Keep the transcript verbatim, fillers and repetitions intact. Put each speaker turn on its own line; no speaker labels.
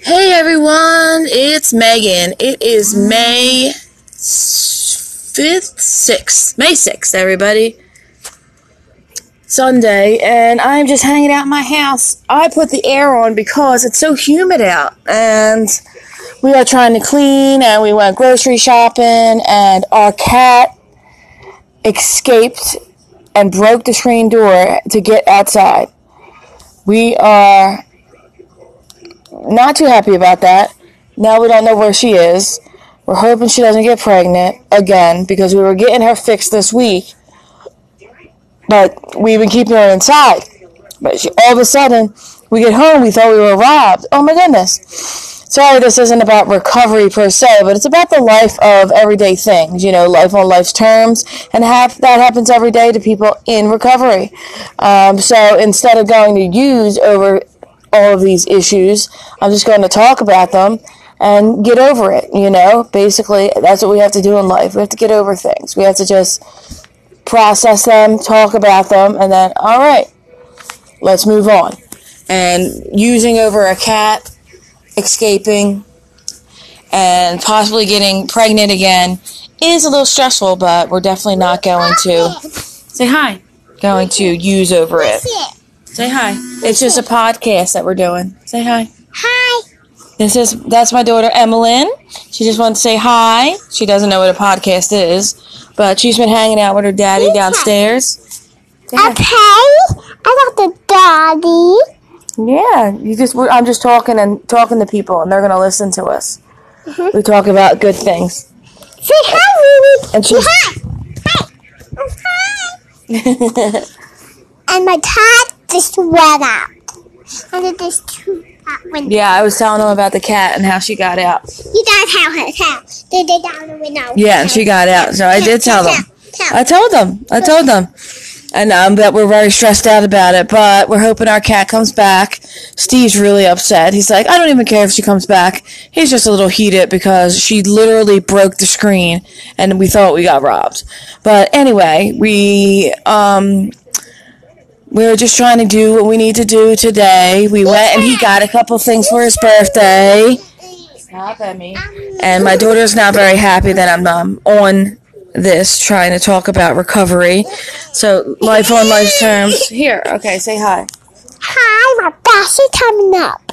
Hey everyone, it's Megan. It is May fifth, sixth, May sixth, everybody. Sunday, and I'm just hanging out in my house. I put the air on because it's so humid out, and we are trying to clean, and we went grocery shopping, and our cat escaped and broke the screen door to get outside. We are not too happy about that. Now we don't know where she is. We're hoping she doesn't get pregnant again because we were getting her fixed this week, but we've been keeping her inside. But she, all of a sudden, we get home, we thought we were robbed. Oh my goodness. Sorry, this isn't about recovery per se, but it's about the life of everyday things, you know, life on life's terms, and have, that happens every day to people in recovery. Um, so instead of going to use over all of these issues, I'm just going to talk about them and get over it, you know. Basically, that's what we have to do in life. We have to get over things. We have to just process them, talk about them, and then, all right, let's move on. And using over a cat, escaping, and possibly getting pregnant again is a little stressful, but we're definitely not going to, say hi, going to use over it. Say hi. It's just a podcast that we're doing. Say hi.
Hi.
This is that's my daughter Emmeline. She just wants to say hi. She doesn't know what a podcast is, but she's been hanging out with her daddy downstairs.
Okay. I got the daddy.
Yeah, you just we're, I'm just talking and talking to people, and they're gonna listen to us. Mm-hmm. We talk about good things.
Say hi, Ruby.
And she's
hi. Hi. And my cat just went out. And it just two out window.
Yeah, I was telling them about the cat and how she got out.
You got how her cat. They did down the window.
Yeah, and she got out. So I did tell them. I told them. I told them. And um, that we're very stressed out about it, but we're hoping our cat comes back. Steve's really upset. He's like, I don't even care if she comes back. He's just a little heated because she literally broke the screen, and we thought we got robbed. But anyway, we um, we were just trying to do what we need to do today. We went and he got a couple things for his birthday. Stop at me. And my daughter's not very happy that I'm um, on this, trying to talk about recovery. So, life on life's terms. Here, okay, say hi.
Hi, my boss is coming up.